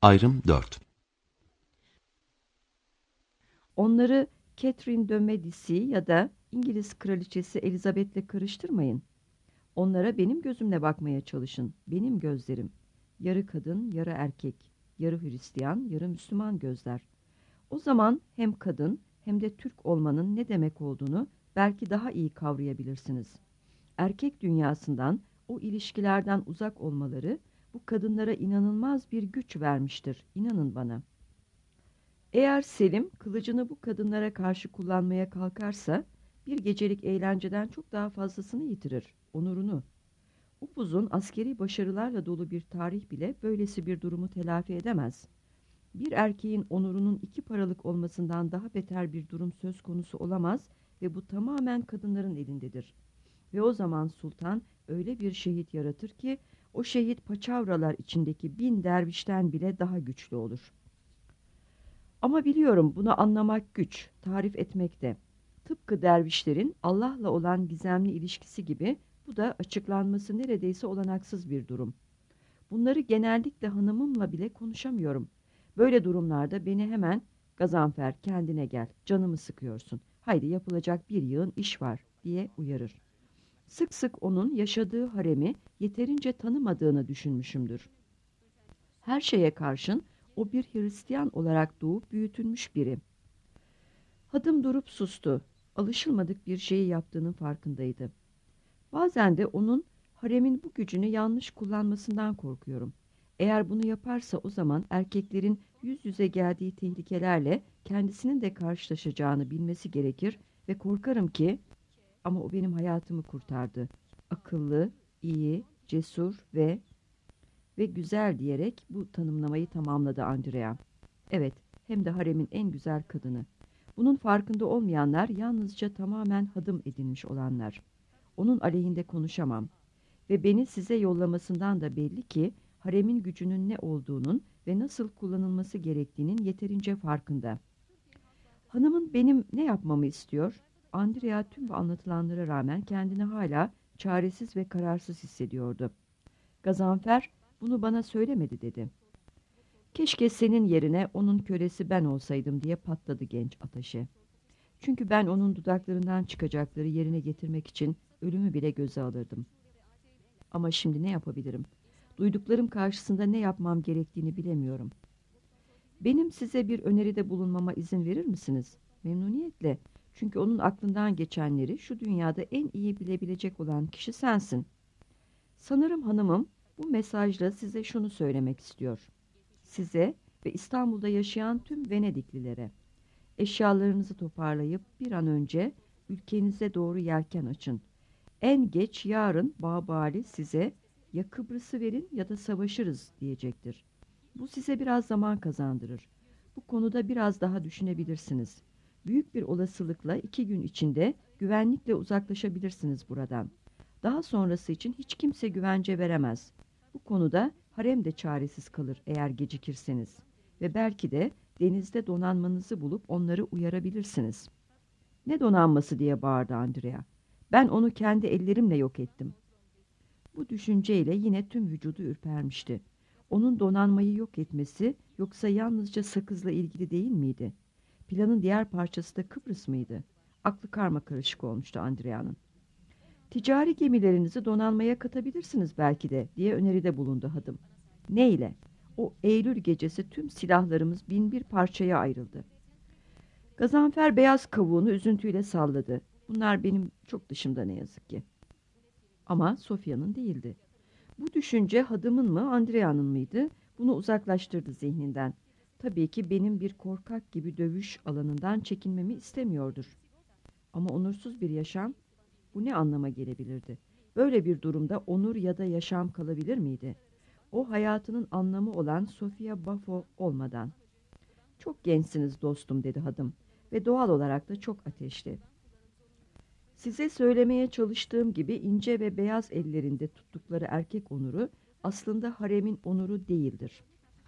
Ayrım 4. Onları Catherine de Medici ya da İngiliz kraliçesi Elizabeth'le karıştırmayın. Onlara benim gözümle bakmaya çalışın. Benim gözlerim. Yarı kadın, yarı erkek. Yarı Hristiyan, yarı Müslüman gözler. O zaman hem kadın hem de Türk olmanın ne demek olduğunu belki daha iyi kavrayabilirsiniz. Erkek dünyasından, o ilişkilerden uzak olmaları bu kadınlara inanılmaz bir güç vermiştir. İnanın bana. Eğer Selim kılıcını bu kadınlara karşı kullanmaya kalkarsa bir gecelik eğlenceden çok daha fazlasını yitirir, onurunu. Upuzun askeri başarılarla dolu bir tarih bile böylesi bir durumu telafi edemez. Bir erkeğin onurunun 2 paralık olmasından daha beter bir durum söz konusu olamaz ve bu tamamen kadınların elindedir. Ve o zaman sultan öyle bir şehit yaratır ki o şehit paçavralar içindeki 1000 dervişten bile daha güçlü olur. Ama biliyorum bunu anlamak güç, tarif etmek de. Tıpkı dervişlerin Allah'la olan gizemli ilişkisi gibi bu da açıklanması neredeyse olanaksız bir durum. Bunları genellikle hanımımla bile konuşamıyorum. Böyle durumlarda beni hemen "Gazanfer, kendine gel, canımı sıkıyorsun. Haydi yapılacak bir yığın iş var," diye uyarır. Sık sık onun yaşadığı haremi yeterince tanımadığını düşünmüşümdür. Her şeye karşın o bir Hristiyan olarak doğup büyütülmüş biri. Hadım durup sustu. Alışılmadık bir şeyi yaptığının farkındaydı. Bazen de onun haremin bu gücünü yanlış kullanmasından korkuyorum. Eğer bunu yaparsa o zaman erkeklerin yüz yüze geldiği tehlikelerle kendisinin de karşılaşacağını bilmesi gerekir ve korkarım ki, ama o benim hayatımı kurtardı. Akıllı, iyi, cesur ve güzel diyerek bu tanımlamayı tamamladı Andrea. Evet, hem de haremin en güzel kadını. Bunun farkında olmayanlar yalnızca tamamen hadım edilmiş olanlar. Onun aleyhinde konuşamam. Ve beni size yollamasından da belli ki haremin gücünün ne olduğunun ve nasıl kullanılması gerektiğinin yeterince farkında. Hanımın benim ne yapmamı istiyor? Andrea tüm bu anlatılanlara rağmen kendini hala çaresiz ve kararsız hissediyordu. Gazanfer, "Bunu bana söylemedi," dedi. "Keşke senin yerine onun kölesi ben olsaydım," diye patladı genç ateşe. "Çünkü ben onun dudaklarından çıkacakları yerine getirmek için ölümü bile göze alırdım. Ama şimdi ne yapabilirim? Duyduklarım karşısında ne yapmam gerektiğini bilemiyorum. Benim size bir öneride bulunmama izin verir misiniz?" "Memnuniyetle. Çünkü onun aklından geçenleri şu dünyada en iyi bilebilecek olan kişi sensin. Sanırım hanımım bu mesajla size şunu söylemek istiyor. Size ve İstanbul'da yaşayan tüm Venediklilere: eşyalarınızı toparlayıp bir an önce ülkenize doğru yelken açın. En geç yarın Babali size ya Kıbrıs'ı verin ya da savaşırız diyecektir. Bu size biraz zaman kazandırır. Bu konuda biraz daha düşünebilirsiniz. Büyük bir olasılıkla 2 gün içinde güvenlikle uzaklaşabilirsiniz buradan. Daha sonrası için hiç kimse güvence veremez. Bu konuda harem de çaresiz kalır eğer gecikirseniz. Ve belki de denizde donanmanızı bulup onları uyarabilirsiniz." "Ne donanması?" diye bağırdı Andrea. "Ben onu kendi ellerimle yok ettim." Bu düşünceyle yine tüm vücudu ürpermişti. Onun donanmayı yok etmesi yoksa yalnızca sakızla ilgili değil miydi? Planın diğer parçası da Kıbrıs mıydı? Aklı karmakarışık olmuştu Andrea'nın. "Ticari gemilerinizi donanmaya katabilirsiniz belki de," diye öneride bulundu hadım. "Neyle? O Eylül gecesi tüm silahlarımız 1001 parçaya ayrıldı." Gazanfer beyaz kavuğunu üzüntüyle salladı. "Bunlar benim çok dışımda ne yazık ki." Ama Sofya'nın değildi. Bu düşünce hadımın mı, Andrea'nın mıydı? Bunu uzaklaştırdı zihninden. Tabii ki benim bir korkak gibi dövüş alanından çekinmemi istemiyordur. Ama onursuz bir yaşam, bu ne anlama gelebilirdi? Böyle bir durumda onur ya da yaşam kalabilir miydi? O hayatının anlamı olan Sofia Buffo olmadan. "Çok gençsiniz dostum," dedi hadım ve doğal olarak da çok ateşli. "Size söylemeye çalıştığım gibi ince ve beyaz ellerinde tuttukları erkek onuru aslında haremin onuru değildir.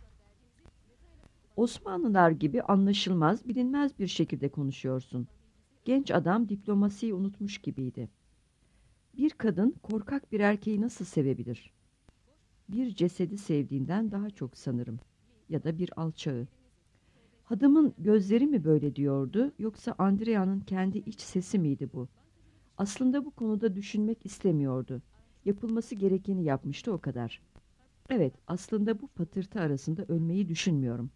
Osmanlılar gibi anlaşılmaz, bilinmez bir şekilde konuşuyorsun." Genç adam diplomasiyi unutmuş gibiydi. "Bir kadın korkak bir erkeği nasıl sevebilir?" "Bir cesedi sevdiğinden daha çok sanırım." ya da bir alçağı. Hadımın gözleri mi böyle diyordu, yoksa Andrea'nın kendi iç sesi miydi bu? Aslında bu konuda düşünmek istemiyordu. Yapılması gerekeni yapmıştı, o kadar. Evet, aslında bu patırtı arasında ölmeyi düşünmüyorum.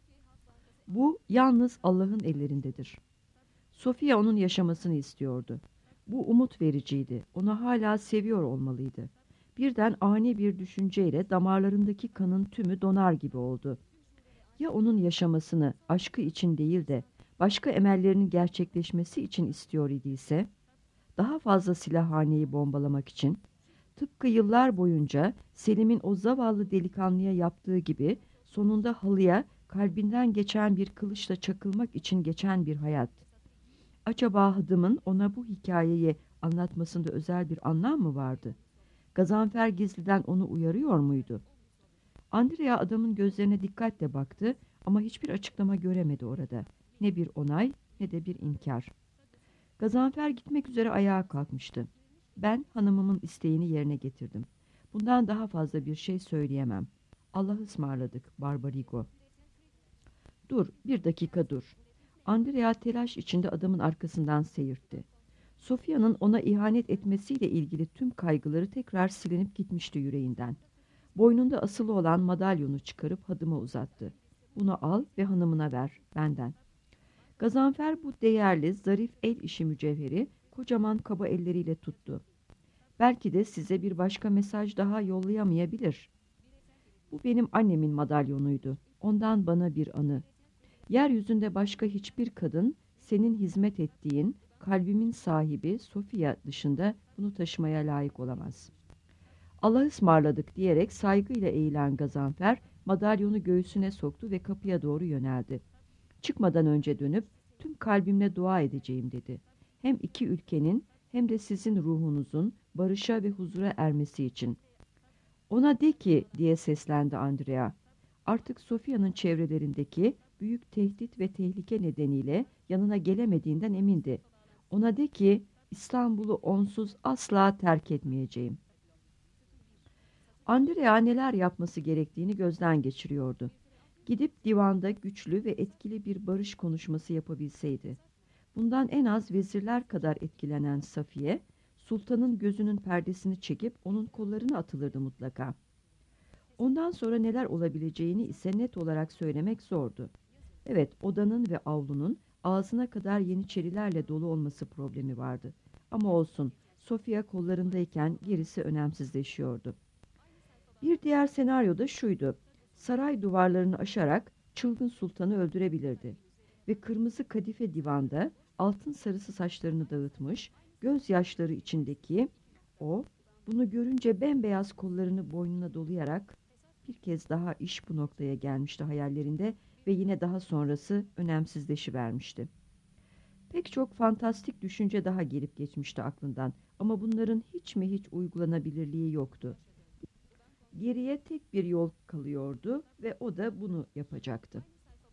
Bu yalnız Allah'ın ellerindedir. Sofia onun yaşamasını istiyordu. Bu umut vericiydi. Onu hala seviyor olmalıydı. Birden ani bir düşünceyle damarlarındaki kanın tümü donar gibi oldu. Ya onun yaşamasını aşkı için değil de başka emellerinin gerçekleşmesi için istiyor idiyse, daha fazla silahhaneyi bombalamak için, tıpkı yıllar boyunca Selim'in o zavallı delikanlıya yaptığı gibi sonunda halıya kalbinden geçen bir kılıçla çakılmak için geçen bir hayat. Acaba Hadım'ın ona bu hikayeyi anlatmasında özel bir anlam mı vardı? Gazanfer gizliden onu uyarıyor muydu? Andrea adamın gözlerine dikkatle baktı ama hiçbir açıklama göremedi orada. Ne bir onay ne de bir inkar. Gazanfer gitmek üzere ayağa kalkmıştı. Ben hanımımın isteğini yerine getirdim. Bundan daha fazla bir şey söyleyemem. Allah'a ısmarladık Barbarigo. Dur, bir dakika dur. Andrea telaş içinde adamın arkasından seyirtti. Sofia'nın ona ihanet etmesiyle ilgili tüm kaygıları tekrar silinip gitmişti yüreğinden. Boynunda asılı olan madalyonu çıkarıp Hadım'a uzattı. Bunu al ve hanımına ver, benden. Gazanfer bu değerli, zarif el işi mücevheri kocaman kaba elleriyle tuttu. Belki de size bir başka mesaj daha yollayamayabilir. Bu benim annemin madalyonuydu. Ondan bana bir anı. Yeryüzünde başka hiçbir kadın senin hizmet ettiğin kalbimin sahibi Sofia dışında bunu taşımaya layık olamaz. Allah'a ısmarladık diyerek saygıyla eğilen Gazanfer madalyonu göğsüne soktu ve kapıya doğru yöneldi. Çıkmadan önce dönüp tüm kalbimle dua edeceğim dedi. Hem iki ülkenin hem de sizin ruhunuzun barışa ve huzura ermesi için. Ona de ki diye seslendi Andrea. Artık Sofia'nın çevrelerindeki büyük tehdit ve tehlike nedeniyle yanına gelemediğinden emindi. Ona de ki İstanbul'u onsuz asla terk etmeyeceğim. Andrea neler yapması gerektiğini gözden geçiriyordu. Gidip divanda güçlü ve etkili bir barış konuşması yapabilseydi. Bundan en az vezirler kadar etkilenen Safiye, sultanın gözünün perdesini çekip onun kollarına atılırdı mutlaka. Ondan sonra neler olabileceğini ise net olarak söylemek zordu. Evet, odanın ve avlunun ağzına kadar yeniçerilerle dolu olması problemi vardı. Ama olsun, Sofia kollarındayken gerisi önemsizleşiyordu. Bir diğer senaryo da şuydu. Saray duvarlarını aşarak çılgın sultanı öldürebilirdi. Ve kırmızı kadife divanda altın sarısı saçlarını dağıtmış, gözyaşları içindeki o, bunu görünce bembeyaz kollarını boynuna dolayarak bir kez daha iş bu noktaya gelmişti hayallerinde ve yine daha sonrası önemsizleşivermişti. Pek çok fantastik düşünce daha gelip geçmişti aklından ama bunların hiç mi hiç uygulanabilirliği yoktu. Geriye tek bir yol kalıyordu ve o da bunu yapacaktı.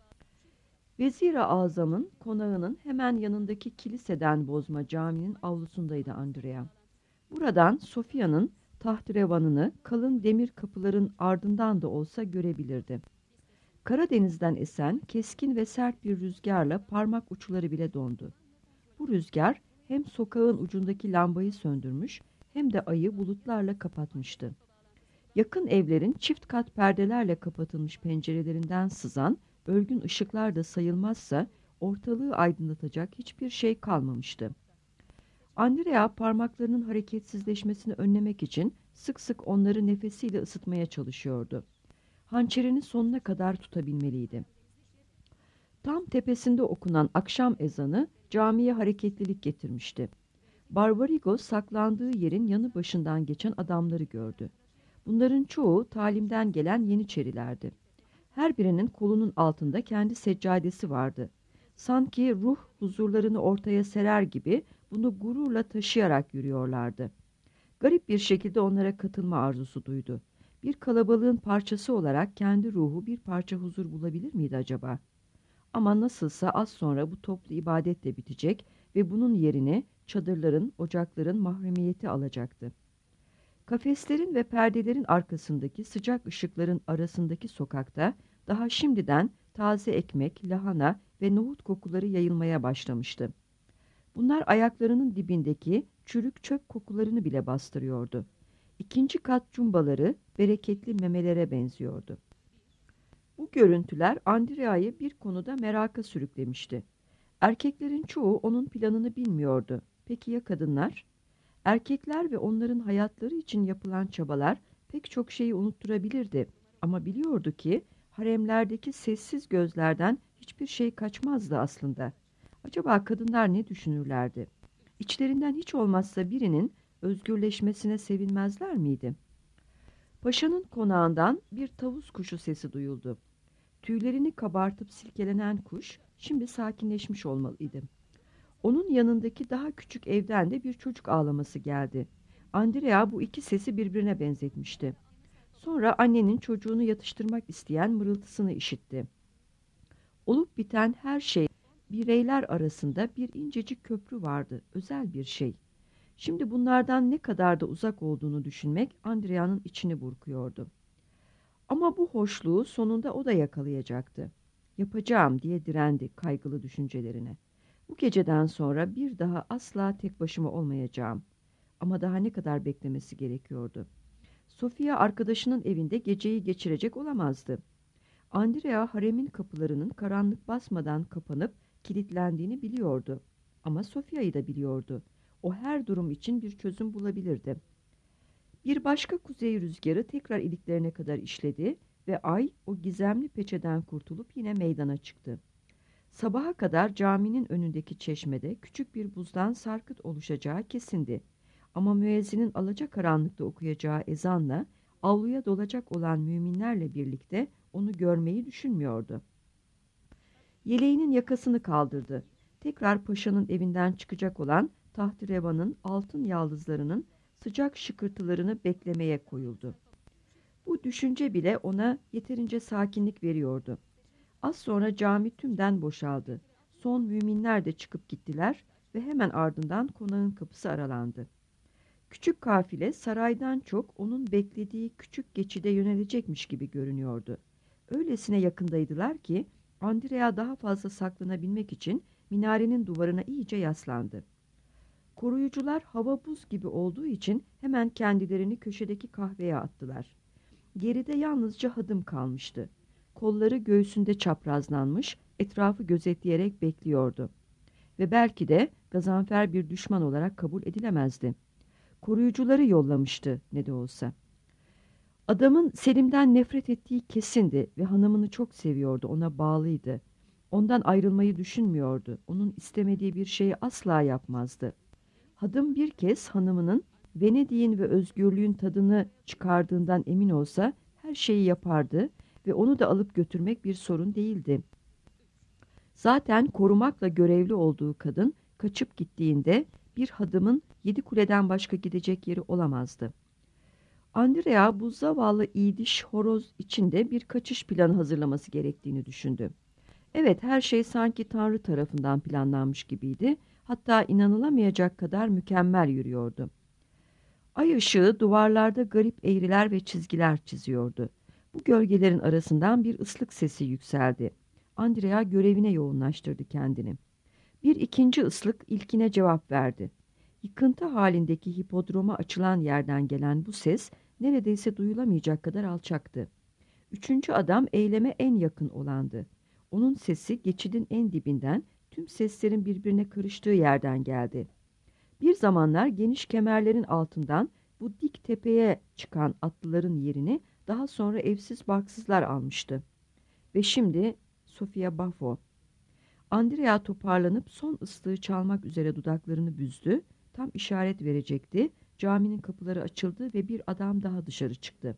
Vezir-i Azam'ın konağının hemen yanındaki kiliseden bozma caminin avlusundaydı Andrea. Buradan Sofia'nın tahtrevanını kalın demir kapıların ardından da olsa görebilirdi. Karadeniz'den esen keskin ve sert bir rüzgarla parmak uçları bile dondu. Bu rüzgar hem sokağın ucundaki lambayı söndürmüş hem de ayı bulutlarla kapatmıştı. Yakın evlerin çift kat perdelerle kapatılmış pencerelerinden sızan ölgün ışıklar da sayılmazsa ortalığı aydınlatacak hiçbir şey kalmamıştı. Andrea parmaklarının hareketsizleşmesini önlemek için sık sık onları nefesiyle ısıtmaya çalışıyordu. Hançerini sonuna kadar tutabilmeliydi. Tam tepesinde okunan akşam ezanı camiye hareketlilik getirmişti. Barbarigo saklandığı yerin yanı başından geçen adamları gördü. Bunların çoğu talimden gelen yeniçerilerdi. Her birinin kolunun altında kendi seccadesi vardı. Sanki ruh huzurlarını ortaya serer gibi bunu gururla taşıyarak yürüyorlardı. Garip bir şekilde onlara katılma arzusu duydu. Bir kalabalığın parçası olarak kendi ruhu bir parça huzur bulabilir miydi acaba? Ama nasılsa az sonra bu toplu ibadet de bitecek ve bunun yerini çadırların, ocakların mahremiyeti alacaktı. Kafeslerin ve perdelerin arkasındaki sıcak ışıkların arasındaki sokakta Daha şimdiden taze ekmek, lahana ve nohut kokuları yayılmaya başlamıştı. Bunlar ayaklarının dibindeki çürük çöp kokularını bile bastırıyordu. İkinci kat cumbaları bereketli memelere benziyordu. Bu görüntüler Andrea'yı bir konuda meraka sürüklemişti. Erkeklerin çoğu onun planını bilmiyordu. Peki ya kadınlar? Erkekler ve onların hayatları için yapılan çabalar pek çok şeyi unutturabilirdi. Ama biliyordu ki haremlerdeki sessiz gözlerden hiçbir şey kaçmazdı aslında. Acaba kadınlar ne düşünürlerdi? İçlerinden hiç olmazsa birinin özgürleşmesine sevinmezler miydi? Paşanın konağından bir tavus kuşu sesi duyuldu. Tüylerini kabartıp silkelenen kuş şimdi sakinleşmiş olmalıydı. Onun yanındaki daha küçük evden de bir çocuk ağlaması geldi. Andrea bu iki sesi birbirine benzetmişti. Sonra annenin çocuğunu yatıştırmak isteyen mırıltısını işitti. Olup biten her şey, bireyler arasında bir incecik köprü vardı, özel bir şey. Şimdi bunlardan ne kadar da uzak olduğunu düşünmek Andrea'nın içini burkuyordu. Ama bu hoşluğu sonunda o da yakalayacaktı. Yapacağım diye direndi kaygılı düşüncelerine. Bu geceden sonra bir daha asla tek başıma olmayacağım. Ama daha ne kadar beklemesi gerekiyordu. Sofia arkadaşının evinde geceyi geçirecek olamazdı. Andrea haremin kapılarının karanlık basmadan kapanıp kilitlendiğini biliyordu. Ama Sofia'yı da biliyordu. O her durum için bir çözüm bulabilirdi. Bir başka kuzey rüzgarı tekrar iliklerine kadar işledi ve ay o gizemli peçeden kurtulup yine meydana çıktı. Sabaha kadar caminin önündeki çeşmede küçük bir buzdan sarkıt oluşacağı kesindi. Ama müezzinin alacakaranlıkta okuyacağı ezanla avluya dolacak olan müminlerle birlikte onu görmeyi düşünmüyordu. Yeleğinin yakasını kaldırdı. Tekrar paşanın evinden çıkacak olan taht-ı altın yaldızlarının sıcak şıkırtılarını beklemeye koyuldu. Bu düşünce bile ona yeterince sakinlik veriyordu. Az sonra cami tümden boşaldı. Son müminler de çıkıp gittiler ve hemen ardından konağın kapısı aralandı. Küçük kafile saraydan çok onun beklediği küçük geçide yönelecekmiş gibi görünüyordu. Öylesine yakındaydılar ki Andrea daha fazla saklanabilmek için minarenin duvarına iyice yaslandı. Koruyucular hava buz gibi olduğu için hemen kendilerini köşedeki kahveye attılar. Geride yalnızca hadım kalmıştı. Kolları göğsünde çaprazlanmış, etrafı gözetleyerek bekliyordu. Ve belki de gazanfer bir düşman olarak kabul edilemezdi. Koruyucuları yollamıştı ne de olsa. Adamın Selim'den nefret ettiği kesindi ve hanımını çok seviyordu, ona bağlıydı. Ondan ayrılmayı düşünmüyordu, onun istemediği bir şeyi asla yapmazdı. Hadım bir kez hanımının Venedik'in ve özgürlüğün tadını çıkardığından emin olsa her şeyi yapardı ve onu da alıp götürmek bir sorun değildi. Zaten korumakla görevli olduğu kadın kaçıp gittiğinde bir hadımın 7 kuleden başka gidecek yeri olamazdı. Andrea bu zavallı iğdiş horoz içinde bir kaçış planı hazırlaması gerektiğini düşündü. Evet, her şey sanki Tanrı tarafından planlanmış gibiydi. Hatta inanılamayacak kadar mükemmel yürüyordu. Ay ışığı duvarlarda garip eğriler ve çizgiler çiziyordu. Bu gölgelerin arasından bir ıslık sesi yükseldi. Andrea görevine yoğunlaştırdı kendini. Bir ikinci ıslık ilkine cevap verdi. Yıkıntı halindeki hipodroma açılan yerden gelen bu ses neredeyse duyulamayacak kadar alçaktı. Üçüncü adam eyleme en yakın olandı. Onun sesi geçidin en dibinden, tüm seslerin birbirine karıştığı yerden geldi. Bir zamanlar geniş kemerlerin altından bu dik tepeye çıkan atlıların yerini daha sonra evsiz barksızlar almıştı. Ve şimdi Sofia Buffo. Andrea toparlanıp son ıslığı çalmak üzere dudaklarını büzdü. Tam işaret verecekti. Caminin kapıları açıldı ve bir adam daha dışarı çıktı.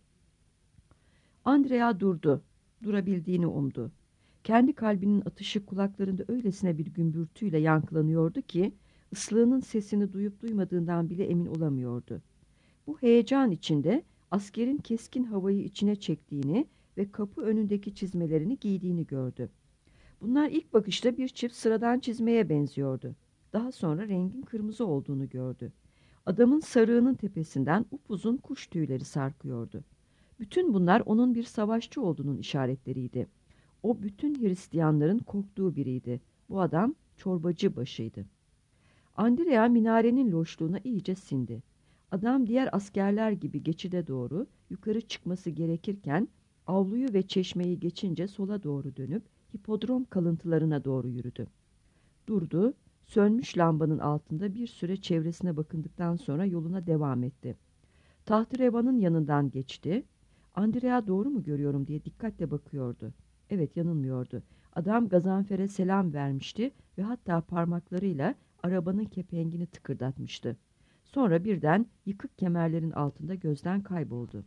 Andrea durdu. Durabildiğini umdu. Kendi kalbinin atışı kulaklarında öylesine bir gümbürtüyle yankılanıyordu ki ıslığının sesini duyup duymadığından bile emin olamıyordu. Bu heyecan içinde askerin keskin havayı içine çektiğini ve kapı önündeki çizmelerini giydiğini gördü. Bunlar ilk bakışta bir çift sıradan çizmeye benziyordu. Daha sonra rengin kırmızı olduğunu gördü. Adamın sarığının tepesinden upuzun kuş tüyleri sarkıyordu. Bütün bunlar onun bir savaşçı olduğunun işaretleriydi. O bütün Hristiyanların korktuğu biriydi. Bu adam çorbacı başıydı. Andrea minarenin loşluğuna iyice sindi. Adam diğer askerler gibi geçide doğru yukarı çıkması gerekirken avluyu ve çeşmeyi geçince sola doğru dönüp hipodrom kalıntılarına doğru yürüdü. Durdu, sönmüş lambanın altında bir süre çevresine bakındıktan sonra yoluna devam etti. Tahterevanın yanından geçti. Andrea doğru mu görüyorum diye dikkatle bakıyordu. Evet, yanılmıyordu. Adam Gazanfer'e selam vermişti ve hatta parmaklarıyla arabanın kepengini tıkırdatmıştı. Sonra birden yıkık kemerlerin altında gözden kayboldu.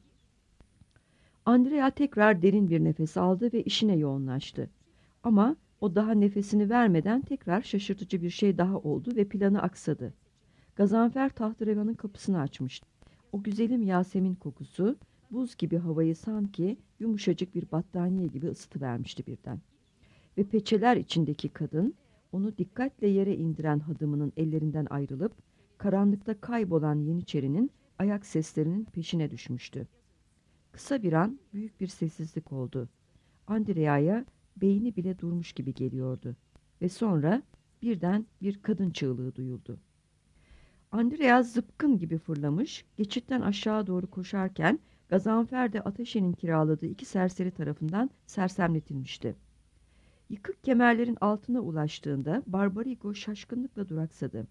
Andrea tekrar derin bir nefes aldı ve işine yoğunlaştı. Ama o daha nefesini vermeden tekrar şaşırtıcı bir şey daha oldu ve planı aksadı. Gazanfer tahterevanın kapısını açmıştı. O güzelim Yasemin kokusu buz gibi havayı sanki yumuşacık bir battaniye gibi ısıtıvermişti birden. Ve peçeler içindeki kadın onu dikkatle yere indiren hadımının ellerinden ayrılıp karanlıkta kaybolan Yeniçerinin ayak seslerinin peşine düşmüştü. Kısa bir an büyük bir sessizlik oldu. Andrea'ya beyni bile durmuş gibi geliyordu. Ve sonra birden bir kadın çığlığı duyuldu. Andrea zıpkın gibi fırlamış, geçitten aşağı doğru koşarken Gazanfer de Ateşe'nin kiraladığı iki serseri tarafından sersemletilmişti. Yıkık kemerlerin altına ulaştığında Barbarigo şaşkınlıkla duraksadı.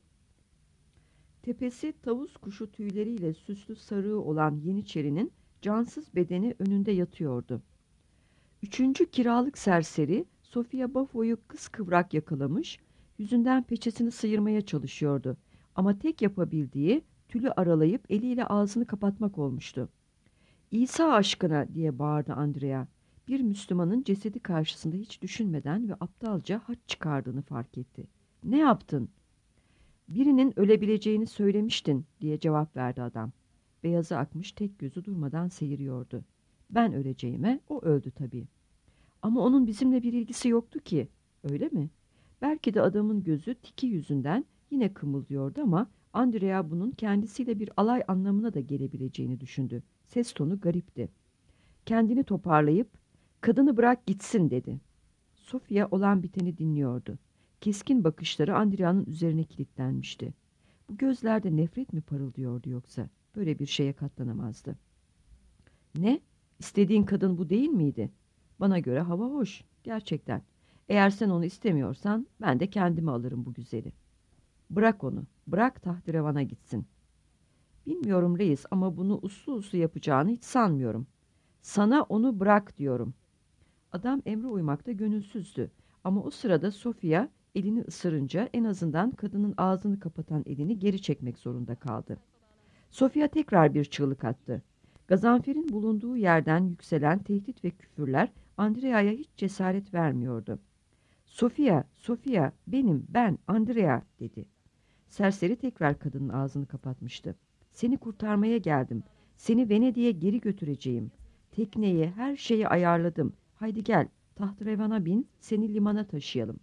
Tepesi tavus kuşu tüyleriyle süslü sarığı olan Yeniçerinin cansız bedeni önünde yatıyordu. Üçüncü kiralık serseri Sofia Bafo'yu kıskıvrak yakalamış, yüzünden peçesini sıyırmaya çalışıyordu. Ama tek yapabildiği tülü aralayıp eliyle ağzını kapatmak olmuştu. "İsa aşkına!" diye bağırdı Andrea. Bir Müslümanın cesedi karşısında hiç düşünmeden ve aptalca haç çıkardığını fark etti. "Ne yaptın?" "Birinin ölebileceğini söylemiştin," diye cevap verdi adam. Beyazı akmış tek gözü durmadan seyiriyordu. "Ben öleceğime o öldü tabii." "Ama onun bizimle bir ilgisi yoktu ki." "Öyle mi?" Belki de adamın gözü tiki yüzünden yine kımıldıyordu ama Andrea bunun kendisiyle bir alay anlamına da gelebileceğini düşündü. Ses tonu garipti. Kendini toparlayıp "Kadını bırak gitsin," dedi. Sofia olan biteni dinliyordu. Keskin bakışları Andrea'nın üzerine kilitlenmişti. Bu gözlerde nefret mi parıldıyordu yoksa? Böyle bir şeye katlanamazdı. "Ne? İstediğin kadın bu değil miydi?" "Bana göre hava hoş, gerçekten. Eğer sen onu istemiyorsan ben de kendimi alırım bu güzeli." "Bırak onu, bırak Tahterevana gitsin." "Bilmiyorum reis ama bunu uslu uslu yapacağını hiç sanmıyorum." "Sana onu bırak diyorum." Adam emre uymakta gönülsüzdü ama o sırada Sofia elini ısırınca en azından kadının ağzını kapatan elini geri çekmek zorunda kaldı. Sofia tekrar bir çığlık attı. Gazanfer'in bulunduğu yerden yükselen tehdit ve küfürler Andrea'ya hiç cesaret vermiyordu. "Sofia, Sofia, ben, Andrea," dedi. Serseri tekrar kadının ağzını kapatmıştı. "Seni kurtarmaya geldim. Seni Venedik'e geri götüreceğim. Tekneyi, her şeyi ayarladım. Haydi gel, tahtrevana bin, seni limana taşıyalım."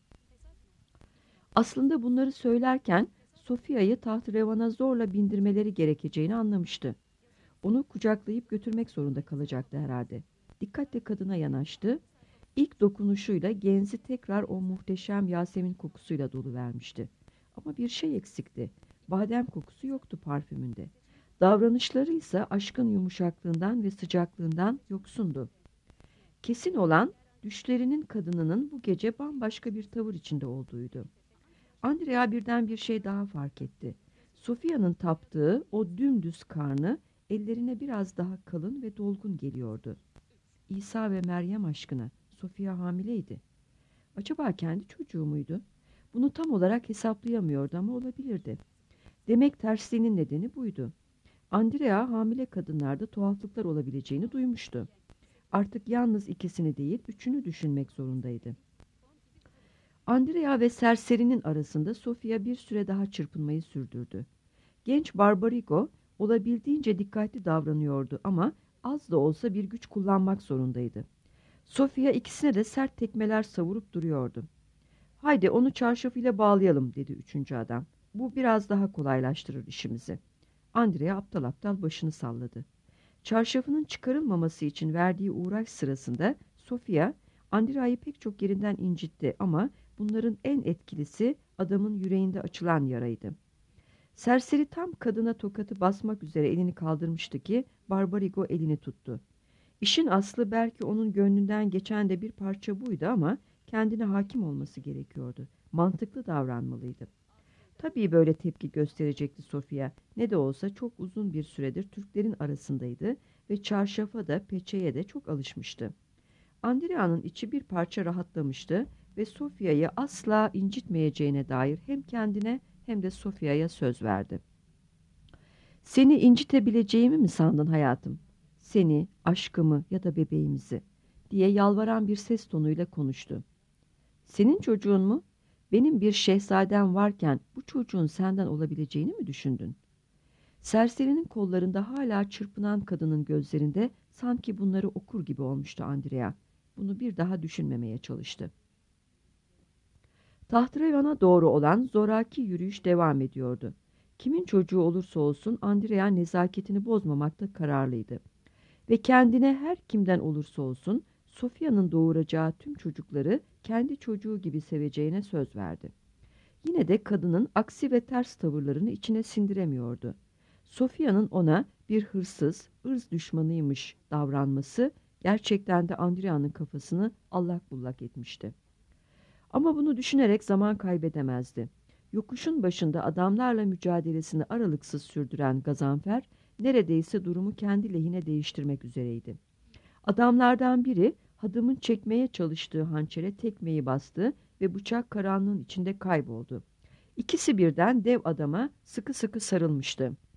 Aslında bunları söylerken Sofia'yı tahtrevana zorla bindirmeleri gerekeceğini anlamıştı. Onu kucaklayıp götürmek zorunda kalacaktı herhalde. Dikkatle kadına yanaştı. İlk dokunuşuyla genzi tekrar o muhteşem Yasemin kokusuyla doluvermişti. Ama bir şey eksikti. Badem kokusu yoktu parfümünde. Davranışları ise aşkın yumuşaklığından ve sıcaklığından yoksundu. Kesin olan düşlerinin kadınının bu gece bambaşka bir tavır içinde olduğuydu. Andrea birden bir şey daha fark etti. Sofia'nın taptığı o dümdüz karnı ellerine biraz daha kalın ve dolgun geliyordu. İsa ve Meryem aşkına, Sofia hamileydi. Acaba kendi çocuğu muydu? Bunu tam olarak hesaplayamıyordu ama olabilirdi. Demek tersliğinin nedeni buydu. Andrea hamile kadınlarda tuhaflıklar olabileceğini duymuştu. Artık yalnız ikisini değil, üçünü düşünmek zorundaydı. Andrea ve serserinin arasında Sofia bir süre daha çırpınmayı sürdürdü. Genç Barbarigo olabildiğince dikkatli davranıyordu ama az da olsa bir güç kullanmak zorundaydı. Sofia ikisine de sert tekmeler savurup duruyordu. "Haydi onu çarşafıyla bağlayalım," dedi üçüncü adam. "Bu biraz daha kolaylaştırır işimizi." Andrea aptal aptal başını salladı. Çarşafının çıkarılmaması için verdiği uğraş sırasında Sofia Andrea'yı pek çok yerinden incitti ama bunların en etkilisi adamın yüreğinde açılan yaraydı. Serseri tam kadına tokatı basmak üzere elini kaldırmıştı ki Barbarigo elini tuttu. İşin aslı belki onun gönlünden geçen de bir parça buydu ama kendine hakim olması gerekiyordu. Mantıklı davranmalıydı. Tabii böyle tepki gösterecekti Sofia. Ne de olsa çok uzun bir süredir Türklerin arasındaydı ve çarşafa da peçeye de çok alışmıştı. Andrea'nın içi bir parça rahatlamıştı ve Sofia'yı asla incitmeyeceğine dair hem kendine hem de Sofia'ya söz verdi. Seni incitebileceğimi mi sandın hayatım? Seni, aşkımı ya da bebeğimizi diye yalvaran bir ses tonuyla konuştu. Senin çocuğun mu? Benim bir şehzadem varken bu çocuğun senden olabileceğini mi düşündün? Serserinin kollarında hala çırpınan kadının gözlerinde sanki bunları okur gibi olmuştu Andrea. Bunu bir daha düşünmemeye çalıştı. Tahtrevana doğru olan zoraki yürüyüş devam ediyordu. Kimin çocuğu olursa olsun Andrea nezaketini bozmamakta kararlıydı. Ve kendine her kimden olursa olsun Sofia'nın doğuracağı tüm çocukları kendi çocuğu gibi seveceğine söz verdi. Yine de kadının aksi ve ters tavırlarını içine sindiremiyordu. Sofia'nın ona bir hırsız, ırz düşmanıymış davranması gerçekten de Andrea'nın kafasını allak bullak etmişti. Ama bunu düşünerek zaman kaybedemezdi. Yokuşun başında adamlarla mücadelesini aralıksız sürdüren Gazanfer neredeyse durumu kendi lehine değiştirmek üzereydi. Adamlardan biri hadımın çekmeye çalıştığı hançere tekmeyi bastı ve bıçak karanlığın içinde kayboldu. İkisi birden dev adama sıkı sıkı sarılmıştı.